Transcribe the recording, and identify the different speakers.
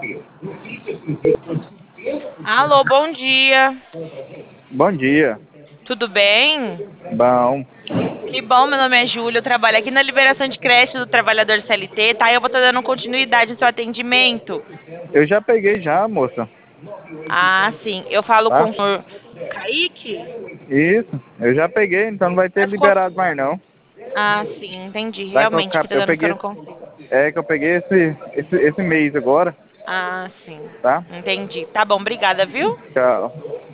Speaker 1: Alô, bom dia.
Speaker 2: Bom dia.
Speaker 1: Tudo bem?
Speaker 2: Bom,
Speaker 1: Que bom, meu nome é Júlia, eu trabalho aqui na liberação de creche do trabalhador CLT, tá? Eu vou estar dando continuidade ao seu atendimento.
Speaker 2: eu já peguei já, moça,
Speaker 1: Ah, sim. Eu falo com
Speaker 2: tá?
Speaker 1: o senhor Kaique?
Speaker 2: Isso, eu já peguei, então não vai ter
Speaker 1: Mas qual...
Speaker 2: liberado mais não.
Speaker 1: Ah, sim, entendi.
Speaker 2: Tá que
Speaker 1: Realmente, aqui tá
Speaker 2: eu
Speaker 1: dando que eu
Speaker 2: peguei,
Speaker 1: não consigo.
Speaker 2: que eu peguei esse mês agora,
Speaker 1: Ah, sim.
Speaker 2: tá?
Speaker 1: Entendi. Tá bom, obrigada, viu?
Speaker 2: Tchau.